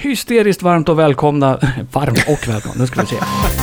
hysteriskt varmt och välkomna. Varmt och välkomna, nu ska vi se.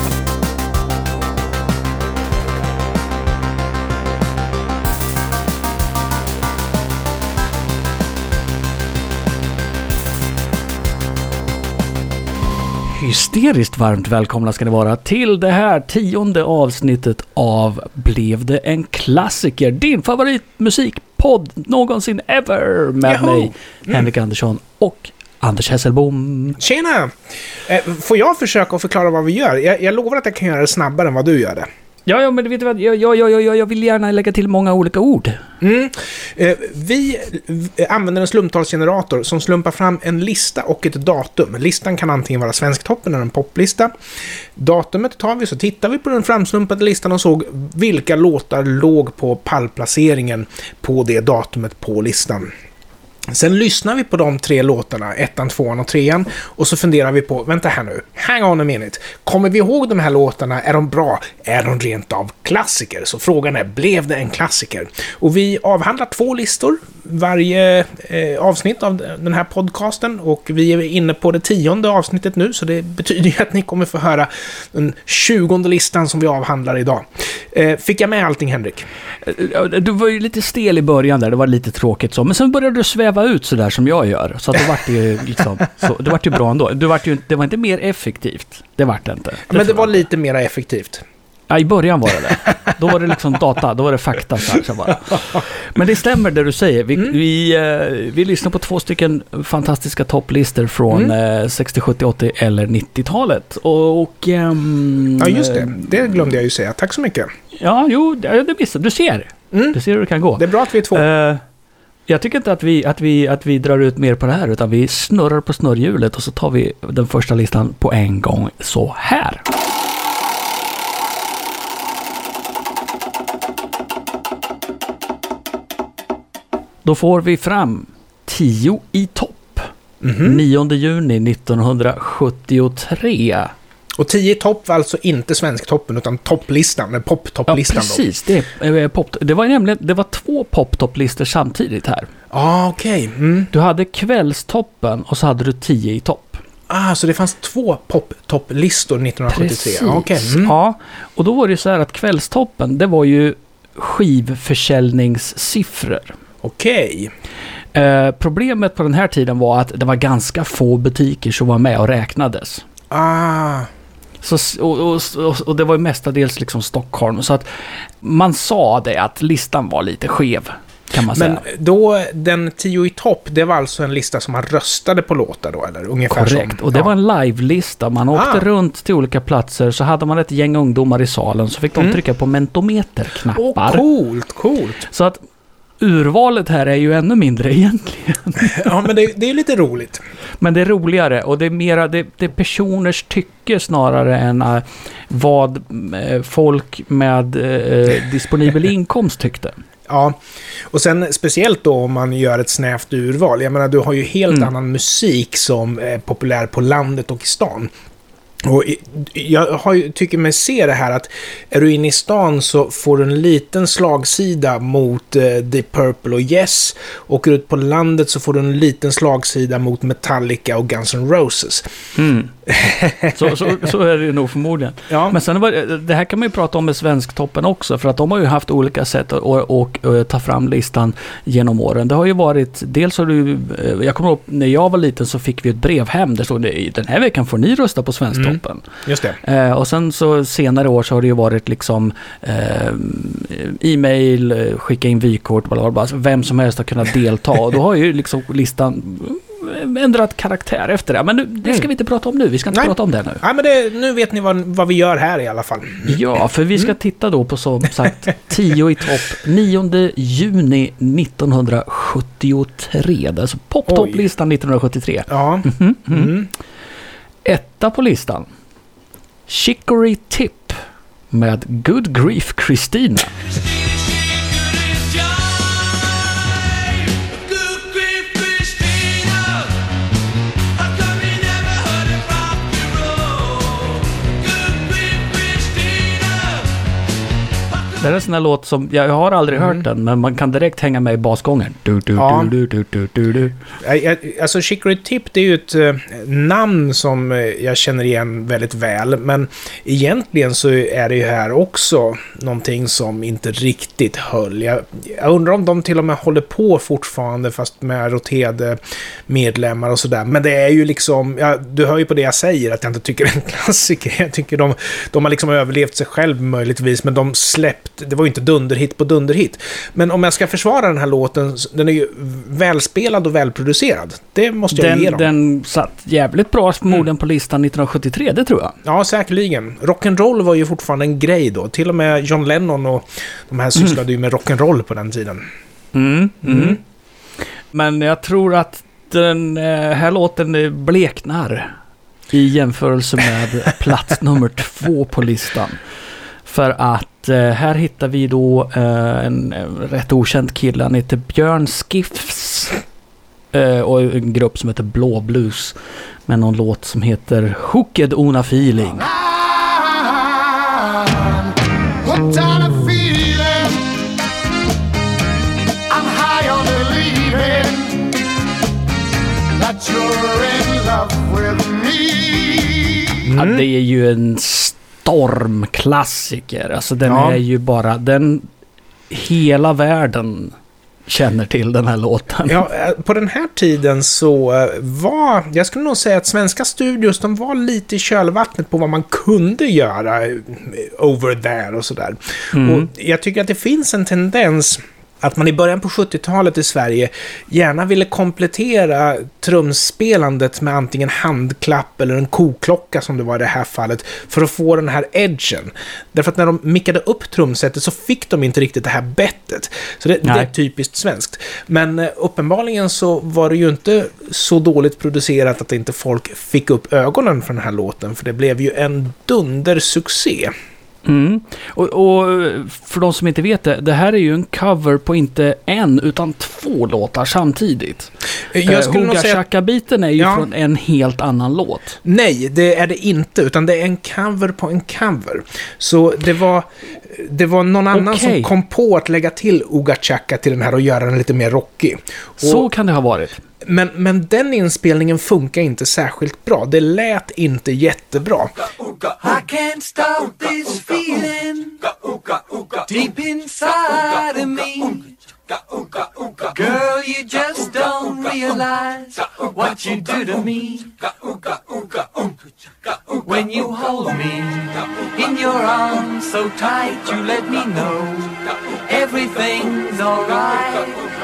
Hysteriskt varmt välkomna ska ni vara till det här 10:e avsnittet av Blev det en klassiker? Din favoritmusikpodd någonsin ever med mig, Henrik Andersson och Anders Hesselbom. Tjena! Får jag försöka att förklara vad vi gör? Jag lovar att jag kan göra det snabbare än vad du gör det. Ja, men vet du vad? Jag vill gärna lägga till många olika ord. Vi använder en slumptalsgenerator som slumpar fram en lista och ett datum. Listan kan antingen vara Svensktoppen eller en poplista. Datumet tar vi, så tittar vi på den framslumpade listan och såg vilka låtar låg på pallplaceringen på det datumet på listan. Sen lyssnar vi på de 3 låtarna, 1, 2 och 3, och så funderar vi på, vänta här nu, hang on a minute. Kommer vi ihåg de här låtarna? Är de bra? Är de rent av klassiker? Så frågan är, blev det en klassiker? Och vi avhandlar 2 listor varje avsnitt av den här podcasten, och vi är inne på det 10:e avsnittet nu, så det betyder ju att ni kommer få höra den 20:e listan som vi avhandlar idag. Fick jag med allting, Henrik? Du var ju lite stel i början där, det var lite tråkigt så, men sen började du sväva ut så där som jag gör, så att det vart ju liksom så, det vart ju bra ändå. Det var inte mer effektivt. Det vart det inte. Men det var lite mer effektivt. Ja, i början var det. Då var det liksom data, då var det fakta så bara. Men det stämmer det du säger. Vi lyssnar på 2 stycken fantastiska topplistor från 60, 70, 80 eller 90-talet. Ja, just det. Det glömde jag ju säga. Tack så mycket. Ja, jo, det missade. Du ser. Du ser hur det kan gå. Det är bra att vi är 2. Jag tycker inte att vi drar ut mer på det här, utan vi snurrar på snurrhjulet och så tar vi den första listan på en gång så här. Då får vi fram 10 i topp. 9 juni 1973. Och 10 i topp var alltså inte Svensktoppen utan topplistan, eller poptopplistan. Ja, precis. Det var 2 poptopplistor samtidigt här. Okej. Du hade Kvällstoppen och så hade du 10 i topp. Så det fanns 2 poptopplistor 1973. Precis. Okay. Ja, och då var det så här att Kvällstoppen, det var ju skivförsäljningssiffror. Okej. Problemet på den här tiden var att det var ganska få butiker som var med och räknades. Så, och det var ju mestadels liksom Stockholm. Så att man sa det att listan var lite skev, kan man säga. Men då, den 10 i topp, det var alltså en lista som man röstade på låtar då, eller ungefär? Korrekt, och det var en live-lista. Man åkte runt till olika platser, så hade man ett gäng ungdomar i salen, så fick de trycka på mentometerknappar. Coolt. Så att urvalet här är ju ännu mindre egentligen. Ja, men det är lite roligt. Men det är roligare, och det är mera det är personers tycke snarare än vad folk med disponibel inkomst tyckte. Ja, och sen speciellt då om man gör ett snävt urval. Jag menar, du har ju helt annan musik som är populär på landet och i stan. Och jag tycker mig se det här att är du inne i stan så får du en liten slagsida mot Deep Purple och Yes, och ut på landet så får du en liten slagsida mot Metallica och Guns N' Roses. Så är det ju nog förmodligen. Ja. Men sen det här kan man ju prata om med Svensktoppen också, för att de har ju haft olika sätt att ta fram listan genom åren. Det har ju varit, dels har du, jag kommer ihåg när jag var liten så fick vi ett brev hem där stod det, den här veckan får ni rösta på Svensktoppen. Just det. Och sen så senare år så har det ju varit liksom e-mail, skicka in vykort, vem som helst har kunnat delta, och då har ju liksom listan ändrat karaktär efter det. Men det ska vi inte prata om nu. Vi ska inte prata om det nu. Nej, men nu vet ni vad vi gör här i alla fall. Ja, för vi ska titta då på, som sagt, 10 i topp 9 juni 1973. Alltså poptopplistan 1973. Ja. Etta på listan. Chicory Tip med Good Grief Christina. Det är en sån här låt som, jag har aldrig hört den, men man kan direkt hänga med i basgången. Alltså Chicory Tip, det är ju ett namn som jag känner igen väldigt väl, men egentligen så är det ju här också någonting som inte riktigt höll. Jag undrar om de till och med håller på fortfarande, fast med roterade medlemmar och sådär. Men det är ju liksom, du hör ju på det jag säger att jag inte tycker det är en klassiker. Jag tycker de har liksom överlevt sig själv möjligtvis, men de släppt, det var ju inte dunderhit på dunderhit. Men om jag ska försvara den här låten, den är ju välspelad och välproducerad. Det måste jag ge dem. Den satt jävligt bra förmodligen på listan 1973, det tror jag. Ja, säkerligen. Rock'n'roll var ju fortfarande en grej då. Till och med John Lennon och de här sysslade ju med rock'n'roll på den tiden. Men jag tror att den här låten bleknar i jämförelse med plats nummer 2 på listan. För att här hittar vi då en rätt okänd kille. Han heter Björn Skifs. Och en grupp som heter Blå Blues. Med någon låt som heter Hooked on a Feeling. Ja, det är ju en stormklassiker. Alltså den är ju bara, den hela världen känner till den här låten. Ja, på den här tiden så var, jag skulle nog säga att svenska studios, de var lite i kölvattnet på vad man kunde göra over there och sådär. Och jag tycker att det finns en tendens att man i början på 70-talet i Sverige gärna ville komplettera trumspelandet med antingen handklapp eller en koklocka som det var i det här fallet, för att få den här edgen. Därför att när de mickade upp trumsetet så fick de inte riktigt det här bettet. Så det är typiskt svenskt. Men uppenbarligen så var det ju inte så dåligt producerat att inte folk fick upp ögonen för den här låten, för det blev ju en dundersuccé. Och för de som inte vet det här är ju en cover på inte en utan 2 låtar samtidigt. Hugga Chaka-biten är ju från en helt annan låt. Nej, det är det inte, utan det är en cover på en cover. Så det var någon annan som kom på att lägga till Hugga Chaka till den här och göra den lite mer rockig. Så kan det ha varit. Men den inspelningen funkar inte särskilt bra. Det lät inte jättebra. I can't stop this feeling deep inside of me. Girl, you just don't realize what you do to me. When you hold me in your arms so tight, you let me know everything's alright.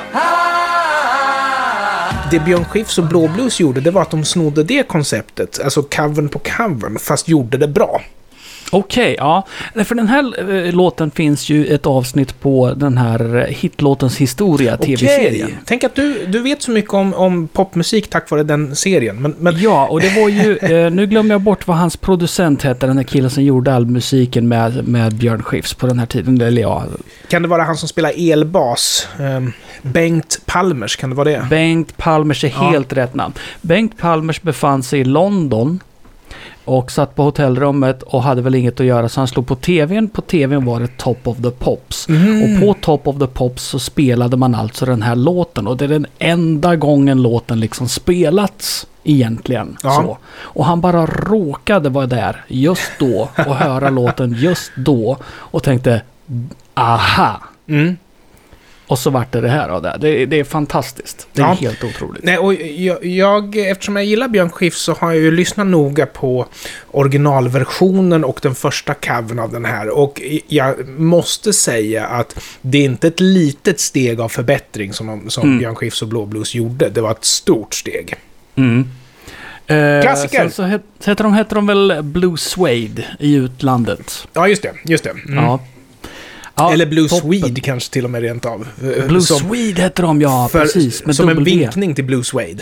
Det Björn Skifs och Blå Blues gjorde, det var att de snodde det konceptet, alltså covern på covern, fast gjorde det bra. Okej, ja. För den här låten finns ju ett avsnitt på den här hitlåtens historia, tv-serien. Tänk att du vet så mycket om popmusik tack vare den serien. Men... Ja, och det var ju, nu glömmer jag bort vad hans producent hette, den här killen som gjorde all musiken med Björn Skifs på den här tiden. Eller ja. Kan det vara han som spelar elbas? Bengt Palmers, kan det vara det? Bengt Palmers är helt rätt namn. Bengt Palmers befann sig i London och satt på hotellrummet och hade väl inget att göra, så han slog på tvn. På tvn var det Top of the Pops. Och på Top of the Pops så spelade man alltså den här låten. Och det är den enda gången låten liksom spelats egentligen. Så. Och han bara råkade vara där just då och höra låten just då och tänkte, aha. Och så vart det här av det. Det är fantastiskt. Det är helt otroligt. Nej, och jag, eftersom jag gillar Björn Skifs så har jag ju lyssnat noga på originalversionen och den första covern av den här. Och jag måste säga att det är inte ett litet steg av förbättring som Björn Skifs och Blå Blues gjorde. Det var ett stort steg. Klassiker. Så heter de väl Blue Suede i utlandet. Ja, just det. Ja, eller Blue Swede kanske till och med rent av. Blue Swede heter de, ja, precis. Med som en vinkning till Blue Suede.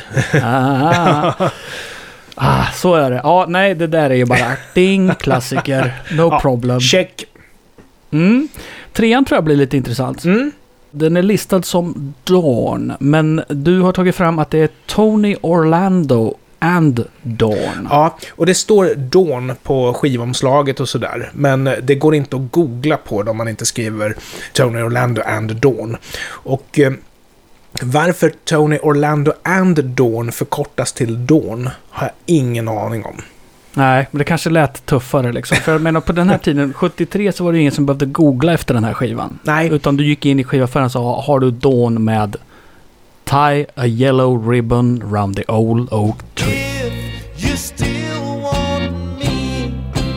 Så är det. Ja, nej, det där är ju bara ding, klassiker. No problem. Check. 3:an tror jag blir lite intressant. Den är listad som Dawn, men du har tagit fram att det är Tony Orlando and Dawn. Ja, och det står Dawn på skivomslaget och sådär. Men det går inte att googla på det om man inte skriver Tony Orlando and Dawn. Och varför Tony Orlando and Dawn förkortas till Dawn har jag ingen aning om. Nej, men det kanske lät tuffare liksom. För jag menar, på den här tiden, 73, så var det ingen som behövde googla efter den här skivan. Nej. Utan du gick in i skivaffären och sa, har du Dawn med Tie a yellow ribbon round the old oak tree. If you still want me,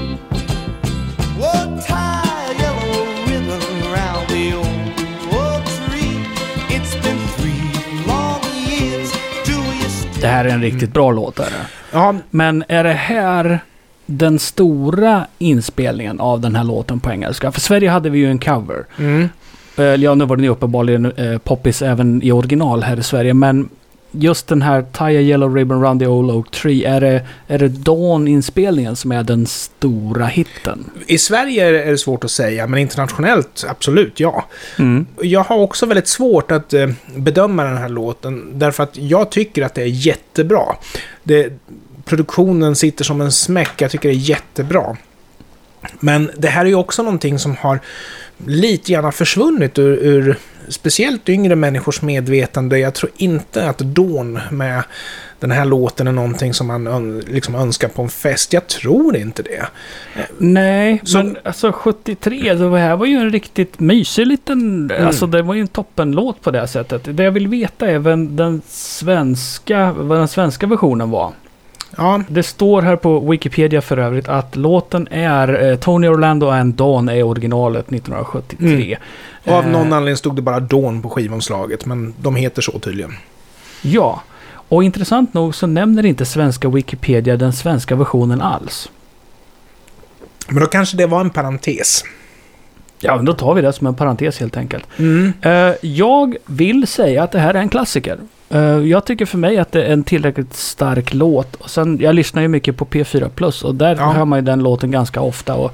well, tie a yellow ribbon round the old oak tree. It's been 3 long years. Do you still... Det här är en riktigt bra låt, är det? Ja, Men är det här den stora inspelningen av den här låten på engelska? För Sverige hade vi ju en cover. Ja, nu var den ju uppenbarligen poppis även i original här i Sverige. Men just den här Tie a Yellow Ribbon Round the Old Oak Tree, är det Dawn-inspelningen som är den stora hitten? i Sverige är det svårt att säga, men internationellt absolut, ja. Jag har också väldigt svårt att bedöma den här låten, därför att jag tycker att det är jättebra. Produktionen sitter som en smäck, jag tycker det är jättebra. Men det här är ju också någonting som har lite grann försvunnit ur speciellt yngre människors medvetande. Jag tror inte att Dawn med den här låten är någonting som man liksom önskar på en fest. Jag tror inte det. Nej, Så- men alltså 73, det här var ju en riktigt mysig liten... Alltså det var ju en toppenlåt på det sättet. Det jag vill veta är vad den svenska versionen var. Ja, Det står här på Wikipedia för övrigt att låten är Tony Orlando and Dawn är originalet 1973. och av någon anledning stod det bara Dawn på skivomslaget, men de heter så tydligen. Ja, och intressant nog så nämner inte svenska Wikipedia den svenska versionen alls. Men då kanske det var en parentes. Ja, men då tar vi det som en parentes helt enkelt. Jag vill säga att det här är en klassiker. Jag tycker för mig att det är en tillräckligt stark låt. Och sen, jag lyssnar ju mycket på P4+, och där hör man ju den låten ganska ofta. Och,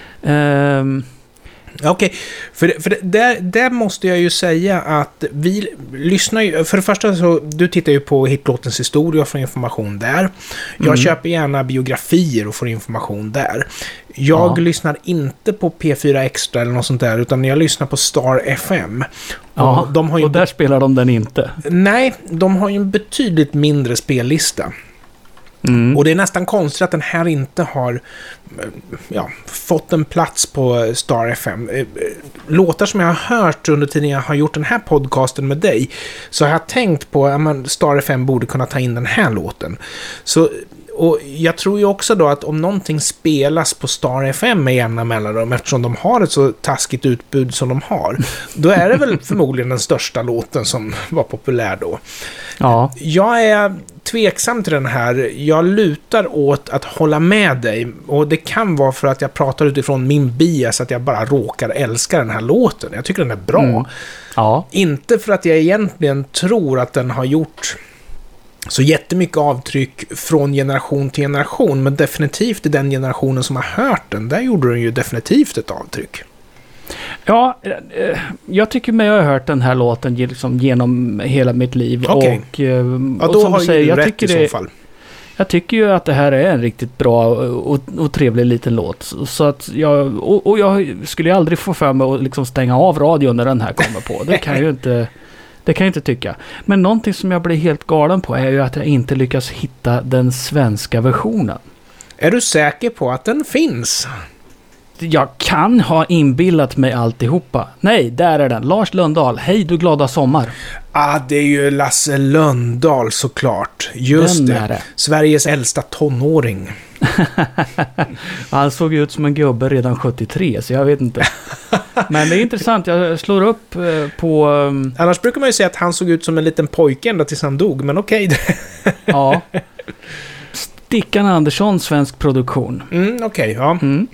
Okej, för där måste jag ju säga att vi lyssnar ju... För det första så, du tittar ju på hitlåtens historia och får information där. Jag köper gärna biografier och får information där. Jag lyssnar inte på P4 Extra eller något sånt där, utan jag lyssnar på Star FM. ja, de har ju och där spelar de den inte. Nej, de har ju en betydligt mindre spellista. Och det är nästan konstigt att den här inte har fått en plats på Star FM. Låtar som jag har hört under tiden jag har gjort den här podcasten med dig, så har jag tänkt på att Star FM borde kunna ta in den här låten. Så, och jag tror ju också då att om någonting spelas på Star FM med jämna mellanrum, eftersom de har ett så taskigt utbud som de har, då är det väl förmodligen den största låten som var populär då. Ja. Jag är tveksam till den här. Jag lutar åt att hålla med dig. Och det kan vara för att jag pratar utifrån min bias, att jag bara råkar älska den här låten. Jag tycker den är bra. Ja. Inte för att jag egentligen tror att den har gjort så jättemycket avtryck från generation till generation. Men definitivt i den generationen som har hört den, där gjorde den ju definitivt ett avtryck. Ja, jag tycker mig ha hört den här låten liksom genom hela mitt liv. Okej. Och, Ja, och då som har du säger, ju du jag rätt tycker i så fall. Jag tycker ju att det här är en riktigt bra och trevlig liten låt. Så att jag skulle ju aldrig få för mig att liksom stänga av radion när den här kommer på. Det kan jag inte tycka. Men någonting som jag blir helt galen på är ju att jag inte lyckas hitta den svenska versionen. Är du säker på att den finns? Jag kan ha inbillat mig alltihopa. Nej, där är den. Lars Lundahl, hej du glada sommar. Det är ju Lasse Lundahl såklart. Just Vem är det. det? Sveriges äldsta tonåring. Han såg ut som en gubbe redan 73, så jag vet inte. Men det är intressant, jag slår upp på... Annars brukar man ju säga att han såg ut som en liten pojke ända tills han dog, men okej. Ja. Stickan Andersson, svensk produktion. Okej, ja.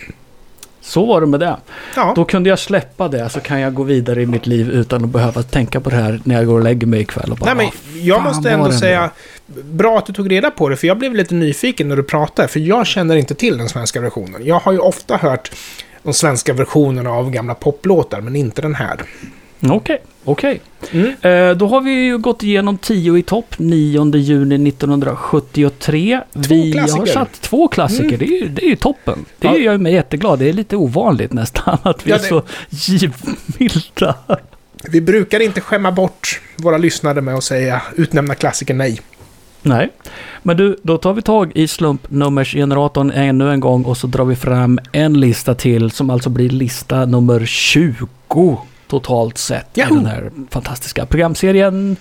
Så var det med det. Ja. Då kunde jag släppa det, så kan jag gå vidare i mitt liv utan att behöva tänka på det här när jag går och lägger mig ikväll. Och bara, Nej, men jag måste ändå säga, bra att du tog reda på det, för jag blev lite nyfiken när du pratade, för jag känner inte till den svenska versionen. Jag har ju ofta hört de svenska versionerna av gamla poplåtar, men inte den här. Okej. Då har vi ju gått igenom 10 i topp, 9 juni 1973. Vi har satt 2 klassiker, det är ju toppen. Det gör mig jätteglad, det är lite ovanligt nästan att vi är så givmilda. Vi brukar inte skämma bort våra lyssnare med att säga utnämna klassiker nej. Nej, men du, då tar vi tag i slumpnummersgeneratorn ännu en gång och så drar vi fram en lista till som alltså blir lista nummer 20 totalt sett i den här fantastiska programserien.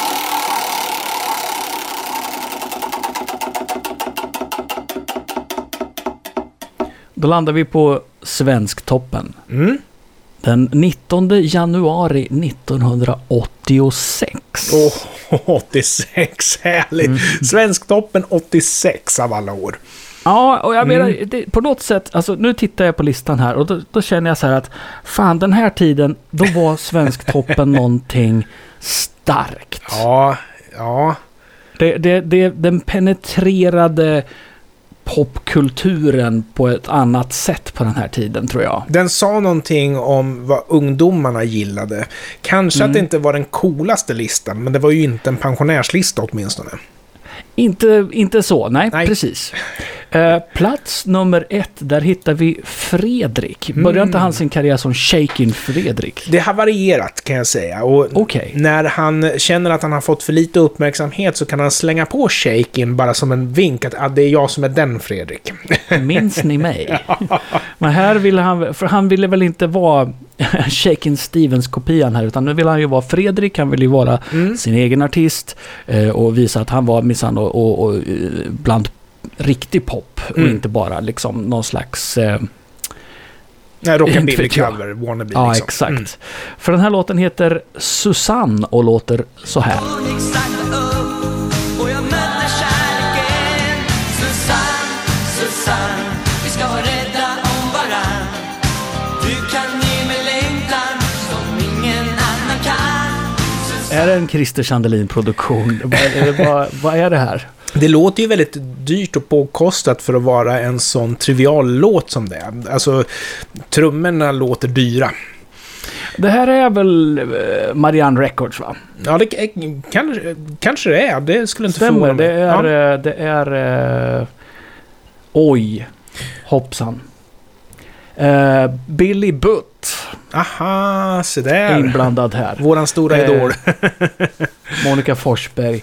Då landar vi på Svensktoppen. Den 19 januari 1986. 86, härligt. Svensktoppen 86 av alla år. Ja, och jag menar, på något sätt, alltså nu tittar jag på listan här och då känner jag så här att fan, den här tiden, då var Svensktoppen någonting starkt. Ja. Den penetrerade popkulturen på ett annat sätt på den här tiden, tror jag. Den sa någonting om vad ungdomarna gillade. Kanske att det inte var den coolaste listan, men det var ju inte en pensionärslista åtminstone. Inte så, nej. Precis. Plats nummer 1, där hittar vi Fredrik. Började inte han sin karriär som Shakin' Fredrik? Det har varierat, kan jag säga. Och när han känner att han har fått för lite uppmärksamhet så kan han slänga på Shakin' bara som en vink att det är jag som är den Fredrik. Minns ni mig? Men här ville han ville väl inte vara Shakin' Stevens-kopian här, utan nu vill han ju vara Fredrik, han vill ju vara sin egen artist och visa att han var minsann och bland riktig pop och inte bara liksom någon slags rockabilly cover, wannabe liksom. Ja, exakt. För den här låten heter Susanne och låter så här. Är det en Christer Sandelin-produktion? Vad är det här? Det låter ju väldigt dyrt och påkostat för att vara en sån trivial låt som det är. Alltså, trummorna låter dyra. Det här är väl Marianne Records, va? Ja, det kanske det är. Det skulle inte förvåna mig. Det är oj, hoppsan. Billy Butt. Aha, så där. Inblandad här. Våran stora idol. Monica Forsberg.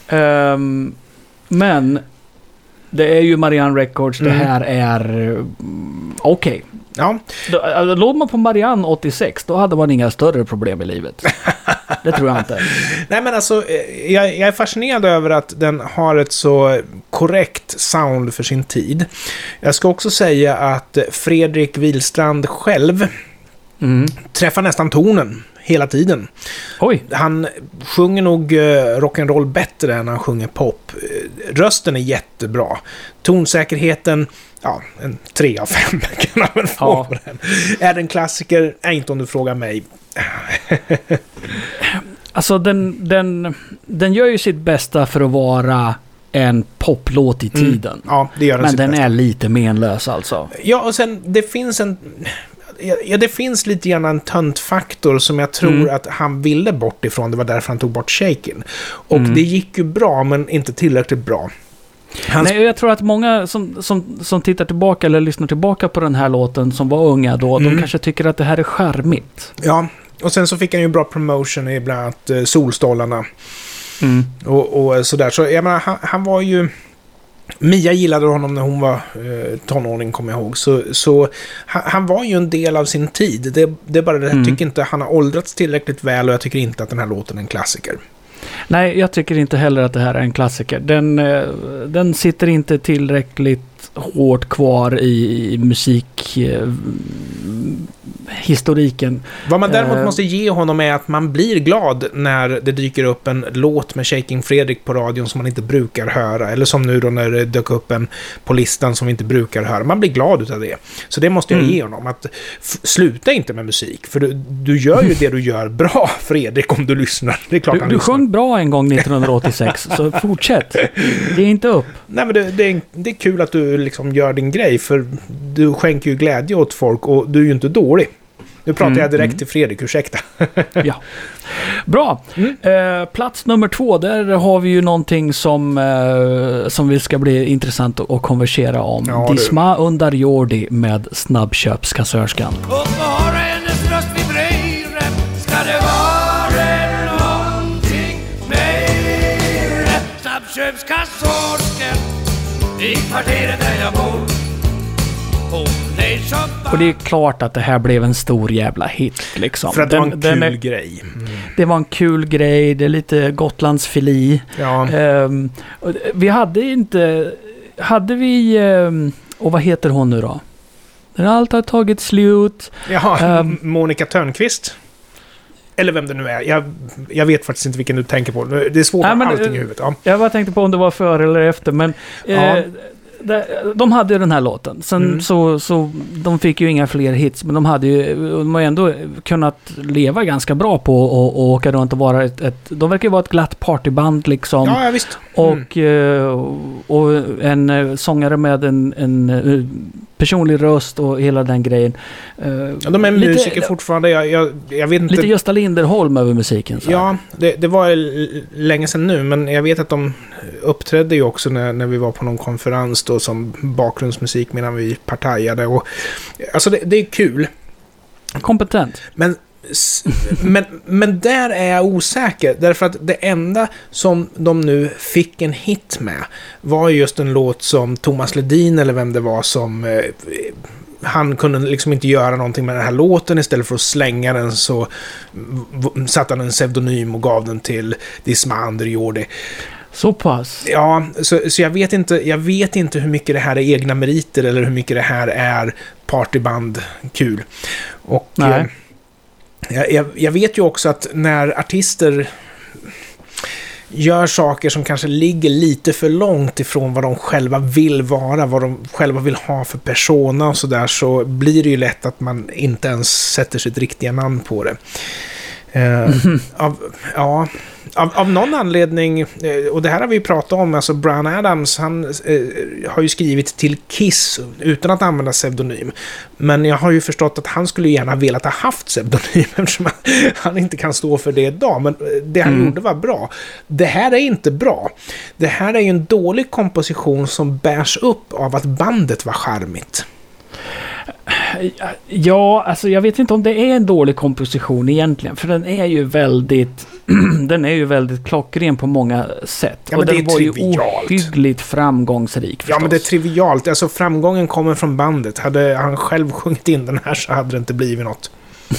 Men det är ju Marianne Records. Det här är okej. Ja. Låg man på Marianne 86, då hade man inga större problem i livet. Det tror jag inte. Nej, men alltså, jag är fascinerad över att den har ett så korrekt sound för sin tid. Jag ska också säga att Fredrik Wilstrand själv träffar nästan tonen hela tiden. Oj. Han sjunger nog rock'n'roll bättre än han sjunger pop. Rösten är jättebra. Tonsäkerheten, en 3 av 5 kan man väl få på den. Är den klassiker? Inte om du frågar mig. Alltså den gör ju sitt bästa för att vara en poplåt i tiden. Ja, det gör den. Men den bästa är lite menlös alltså. Ja, och sen det finns lite grann en töntfaktor som jag tror att han ville bort ifrån. Det var därför han tog bort Shakin'. Och det gick ju bra, men inte tillräckligt bra. Nej, jag tror att många som tittar tillbaka eller lyssnar tillbaka på den här låten som var unga då, de kanske tycker att det här är charmigt. Ja, och sen så fick han ju bra promotion i bland annat Solstolarna. Och sådär. Så jag menar, han var ju... Mia gillade honom när hon var tonåring, kommer jag ihåg. Så han var ju en del av sin tid. Det är bara det, jag tycker inte han har åldrats tillräckligt väl och jag tycker inte att den här låten är en klassiker. Nej, jag tycker inte heller att det här är en klassiker. Den sitter inte tillräckligt hårt kvar i musikhistoriken. Vad man däremot måste ge honom är att man blir glad när det dyker upp en låt med Shakin' Fredrik på radion som man inte brukar höra. Eller som nu då när det dök upp en på listan som vi inte brukar höra. Man blir glad utav det. Så det måste jag ge honom. Att sluta inte med musik. För du gör ju det du gör bra, Fredrik, om du lyssnar. Det är klart du sjöng bra en gång 1986, så fortsätt. Det är inte upp. Nej, men det är kul att du liksom gör din grej, för du skänker ju glädje åt folk och du är ju inte dålig. Nu pratar jag direkt till Fredrik, ursäkta. Ja. Bra. Plats nummer 2, där har vi ju någonting som vi ska bli intressant att konversera om. Ja, Disma Undar Jordi med Snabbköpskassörskan. Och har hennes röst vibrerar, ska det vara någonting mer. Snabbköpskassörskan i kvarteret där jag bor. Och det är klart att det här blev en stor jävla hit liksom. För att det var en kul grej. Det var en kul grej, det är lite Gotlands fili. Ja. Vi hade inte... och vad heter hon nu då? Den allt har tagit slut. Ja, Monica Törnqvist. Eller vem det nu är. Jag vet faktiskt inte vilken du tänker på. Det är svårt att ha allting i huvudet. Ja. Jag bara tänkte på om det var före eller efter. Men de hade ju den här låten. Sen så de fick ju inga fler hits. Men de har ju ändå kunnat leva ganska bra på och åka runt och vara de verkar ju vara ett glatt partyband liksom. Ja, visst. Och en sångare med en personlig röst och hela den grejen. Ja, de är musiker fortfarande. Jag vet inte. Lite Gösta Linderholm över musiken. Så. Ja, det var länge sedan nu. Men jag vet att de uppträdde ju också när vi var på någon konferens då, som bakgrundsmusik medan vi partajade. Och, alltså det är kul. Kompetent. Men där är jag osäker. Därför att det enda som de nu fick en hit med var just en låt som Thomas Ledin eller vem det var som... han kunde liksom inte göra någonting med den här låten. Istället för att slänga den så satte han en pseudonym och gav den till Disma Undar Jordi. Så pass. Ja, så jag vet inte hur mycket det här är egna meriter eller hur mycket det här är partyband kul. Och jag vet ju också att när artister gör saker som kanske ligger lite för långt ifrån vad de själva vill vara, vad de själva vill ha för persona och sådär, så blir det ju lätt att man inte ens sätter sitt riktiga namn på det. Av någon anledning, och det här har vi ju pratat om, alltså Bryan Adams, han har ju skrivit till Kiss utan att använda pseudonym. Men jag har ju förstått att han skulle gärna velat ha haft pseudonym eftersom han inte kan stå för det idag. Men det han gjorde var bra. Det här är inte bra. Det här är ju en dålig komposition som bärs upp av att bandet var charmigt. Ja, alltså jag vet inte om det är en dålig komposition egentligen, för den är ju väldigt klockren på många sätt. Ja, och den var trivialt. Ju ohyggligt framgångsrik förstås. Ja, men det är trivialt. Alltså framgången kommer från bandet. Hade han själv sjungit in den här så hade det inte blivit något.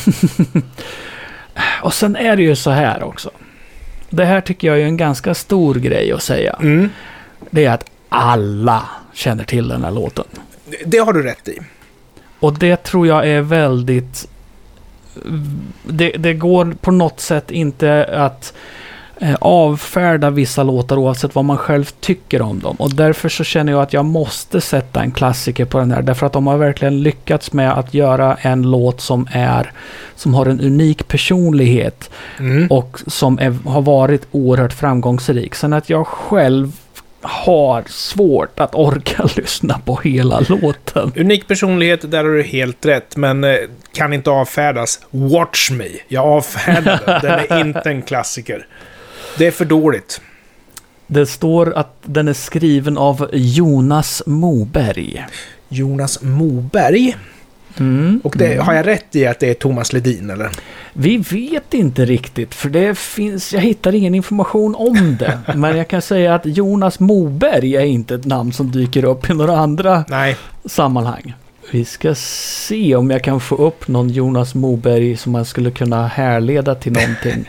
Och sen är det ju så här också. Det här tycker jag är en ganska stor grej att säga. Det är att alla känner till den här låten. Det har du rätt i. Och det tror jag är väldigt... Det går på något sätt inte att avfärda vissa låtar oavsett vad man själv tycker om dem. Och därför så känner jag att jag måste sätta en klassiker på den här. Därför att de har verkligen lyckats med att göra en låt som har en unik personlighet och som har varit oerhört framgångsrik. Sen att jag själv har svårt att orka lyssna på hela låten. Unik personlighet, där har du helt rätt, men kan inte avfärdas. Watch Me. Jag avfärdar den. Den är inte en klassiker. Det är för dåligt. Det står att den är skriven av Jonas Moberg. Jonas Moberg? Och har jag rätt i att det är Thomas Ledin, eller? Vi vet inte riktigt, för jag hittar ingen information om det. Men jag kan säga att Jonas Moberg är inte ett namn som dyker upp i några andra sammanhang. Vi ska se om jag kan få upp någon Jonas Moberg som man skulle kunna härleda till någonting.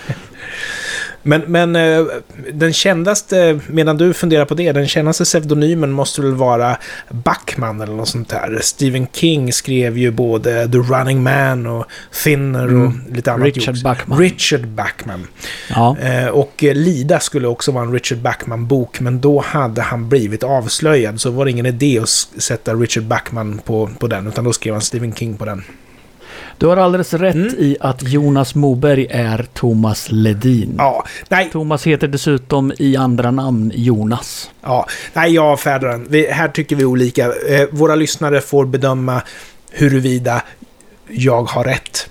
Men den kändaste, medan du funderar på det, den kändaste pseudonymen måste väl vara Backman eller något sånt där. Stephen King skrev ju både The Running Man och Thinner och lite annat. Richard Backman. Ja. Och Lida skulle också vara en Richard Backman-bok, men då hade han blivit avslöjad, så var det ingen idé att sätta Richard Backman på den, utan då skrev han Stephen King på den. Du har alldeles rätt i att Jonas Moberg är Thomas Ledin. Ja, nej. Thomas heter dessutom i andra namn Jonas. Ja, nej, jag avfärdar den. Här tycker vi olika. Våra lyssnare får bedöma huruvida jag har rätt.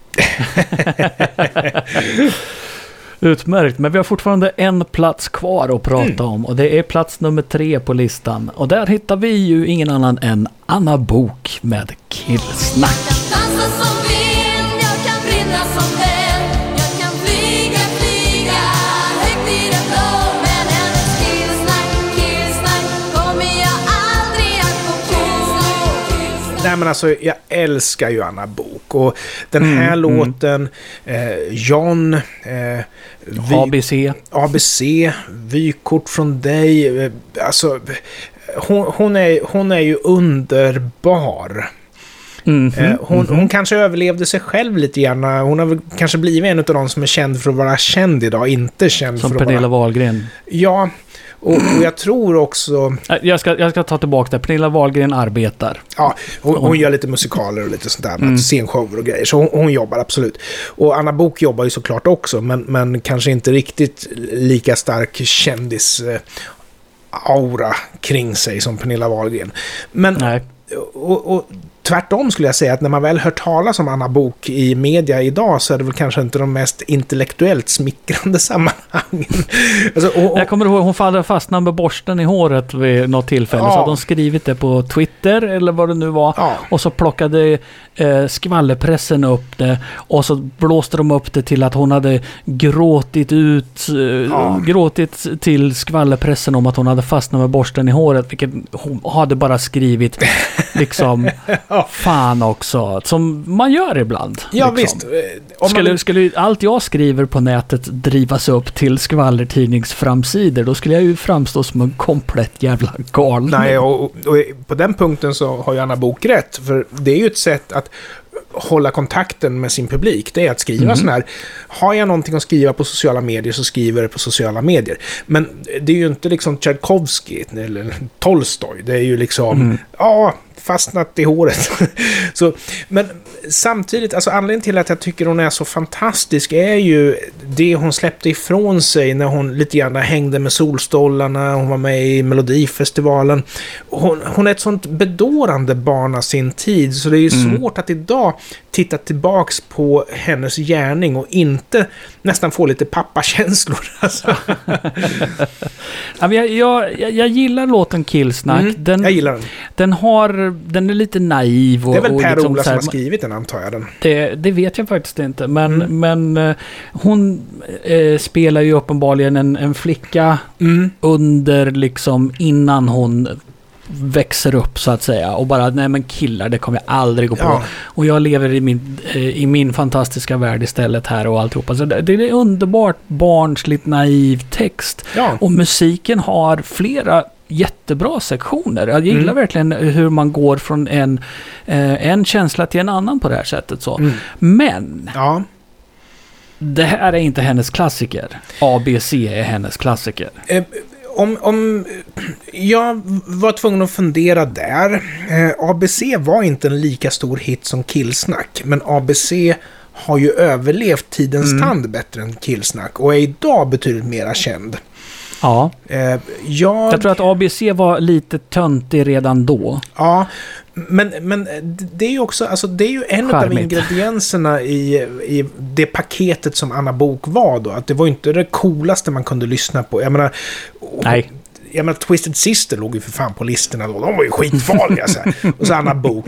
Utmärkt, men vi har fortfarande en plats kvar att prata om och det är plats nummer 3 på listan. Och där hittar vi ju ingen annan än Anna Bok med Killsnack. Nej, men alltså, jag älskar ju Anna Bok. Och den här låten, John... ABC, vykort från dig. Alltså, hon är ju underbar. Hon kanske överlevde sig själv lite grann. Hon har väl kanske blivit en av de som är känd för att vara känd idag. Inte känd som för att Pernilla vara... Wahlgren. Ja, och jag tror också... Jag ska ta tillbaka det. Pernilla Wahlgren arbetar. Ja, hon gör lite musikaler och lite sånt där. Scenshower och grejer. Så hon jobbar absolut. Och Anna Bok jobbar ju såklart också. Men kanske inte riktigt lika stark kändis-aura kring sig som Pernilla Wahlgren. Men... Nej. Och tvärtom skulle jag säga att när man väl hör talas om Anna Bok i media idag så är det väl kanske inte de mest intellektuellt smickrande sammanhangen. Alltså, jag kommer ihåg, hon fastnade med borsten i håret vid något tillfälle. Så hade de skrivit det på Twitter eller vad det nu var. Ja. Och så plockade skvallerpressen upp det och så blåste de upp det till att hon hade gråtit till skvallerpressen om att hon hade fastnat med borsten i håret, vilket hon hade bara skrivit liksom fan också, som man gör ibland. Ja, liksom. Visst. Skulle allt jag skriver på nätet drivas upp till skvallertidningsframsidor, då skulle jag ju framstå som en komplett jävla galning. Nej, och på den punkten så har ju Anna Bok rätt, för det är ju ett sätt att hålla kontakten med sin publik. Det är att skriva sån här. Har jag någonting att skriva på sociala medier så skriver jag på sociala medier. Men det är ju inte liksom Tchaikovsky eller Tolstoj. Det är ju liksom fastnat i håret. Så, men samtidigt, alltså anledningen till att jag tycker hon är så fantastisk är ju det hon släppte ifrån sig när hon lite grann hängde med Solstolarna, hon var med i Melodifestivalen. Hon är ett sånt bedårande barn av sin tid, så det är ju svårt att idag titta tillbaks på hennes gärning och inte nästan få lite pappakänslor. Alltså. Jag gillar låten Killsnack. Jag gillar den. Den är lite naiv. Det är väl Per liksom Ola som har skrivit den, antar jag. Det vet jag faktiskt inte. Men hon spelar ju uppenbarligen en flicka under liksom innan hon växer upp så att säga och bara, nej men killar, det kommer jag aldrig gå på. Ja. Och jag lever i min fantastiska värld istället här och alltihopa. Så det är underbart barnsligt naiv text. Ja. Och musiken har flera jättebra sektioner. Jag gillar verkligen hur man går från en känsla till en annan på det här sättet. Så. Men det här är inte hennes klassiker. ABC är hennes klassiker. Om jag var tvungen att fundera där. ABC var inte en lika stor hit som Killsnack, men ABC har ju överlevt tidens tand bättre än Killsnack och är idag betydligt mera känd. Ja. Jag tror att ABC var lite töntig redan då. Ja, men det är ju också, alltså det är ju en av ingredienserna i det paketet som Anna Bok var då. Att det var inte det coolaste man kunde lyssna på. Jag menar, Twisted Sister låg ju för fan på listorna då. De var ju skitfarliga så här. Och så Anna Bok,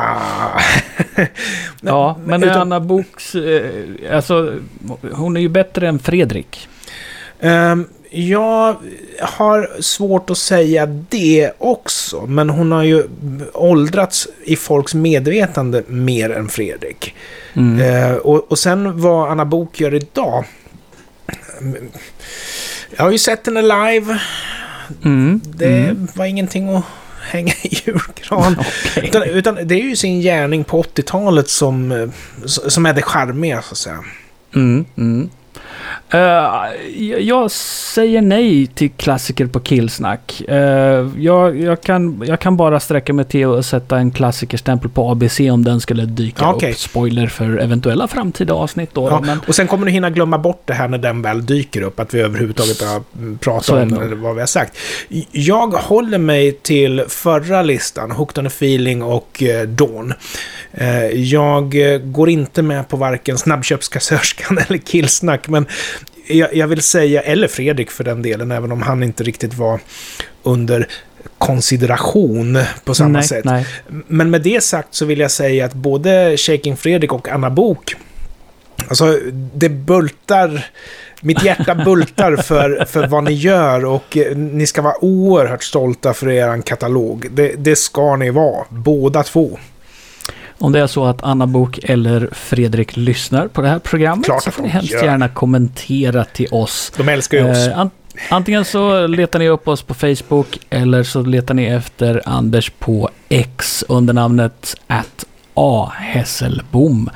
Ja, men Anna Boks alltså, hon är ju bättre än Fredrik. Jag har svårt att säga det också, men hon har ju åldrats i folks medvetande mer än Fredrik. Och sen vad Anna Bok gör idag, jag har ju sett henne live. Det var ingenting att hänga i julgran. Okay. Utan det är ju sin gärning på 80-talet som är det charmiga, så att säga. Jag säger nej till klassiker på Killsnack. Jag kan bara sträcka mig till att sätta en klassikerstämpel på ABC om den skulle dyka upp. Spoiler för eventuella framtida avsnitt då. Ja, men... Och sen kommer du hinna glömma bort det här när den väl dyker upp, att vi överhuvudtaget har pratat om det, eller vad vi har sagt. Jag håller mig till förra listan, Hooked on a Feeling och Dawn. Jag går inte med på varken snabbköpskassörskan eller killsnack, men jag vill säga, eller Fredrik för den delen, även om han inte riktigt var under konsideration på samma sätt. Nej. Men med det sagt så vill jag säga att både Shaking Fredrik och Anna Bok, alltså det bultar, mitt hjärta bultar för vad ni gör, och ni ska vara oerhört stolta för er katalog. Det ska ni vara, båda två. Om det är så att Anna Bok eller Fredrik lyssnar på det här programmet, så får ni hemskt gärna kommentera till oss. De älskar ju oss. Antingen så letar ni upp oss på Facebook, eller så letar ni efter Anders på X under namnet @ahesselbom.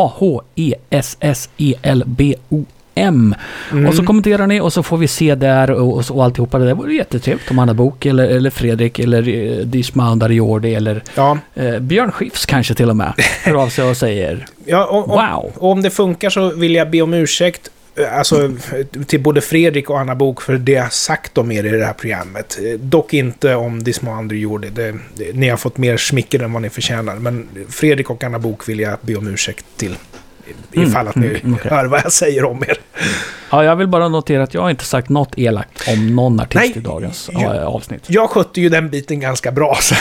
AHESSELBOM. Och så kommenterar ni, och så får vi se där och alltihopa. Det vore jättetrevligt om Anna Bok eller Fredrik eller Dismaundar Jordi eller Björn Skifs kanske till och med hör av sig och säger wow. Och om det funkar så vill jag be om ursäkt, alltså till både Fredrik och Anna Bok, för det jag sagt om er i det här programmet. Dock inte om Dismaundar Jordi. Ni har fått mer smicker än vad ni förtjänar, men Fredrik och Anna Bok vill jag be om ursäkt till. Ifall att ni hör vad jag säger om er. Ja, jag vill bara notera att jag har inte sagt något elakt om någon artist i dagens avsnitt. Jag skötte ju den biten ganska bra. Så.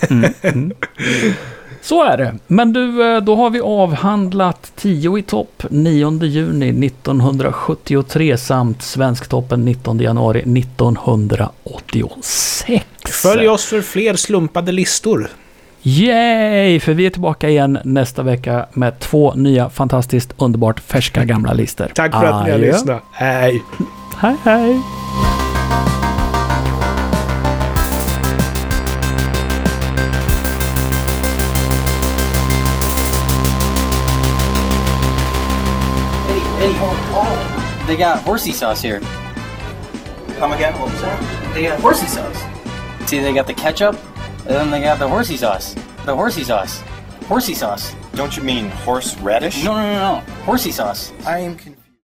Så är det. Men du, då har vi avhandlat 10 i topp 9 juni 1973 samt Svensktoppen 19 januari 1986. Följ oss för fler slumpade listor. Yay! För vi är tillbaka igen nästa vecka med 2 nya fantastiskt underbart färska gamla listor. Tack för att ni har lyssnat. Hej! Hej, hej! They got horsey sauce here. Come again? What was that? They got horsey sauce. See, they got the ketchup, and then they got the horsey sauce. The horsey sauce. Horsey sauce. Don't you mean horseradish? No. Horsey sauce. I am confused.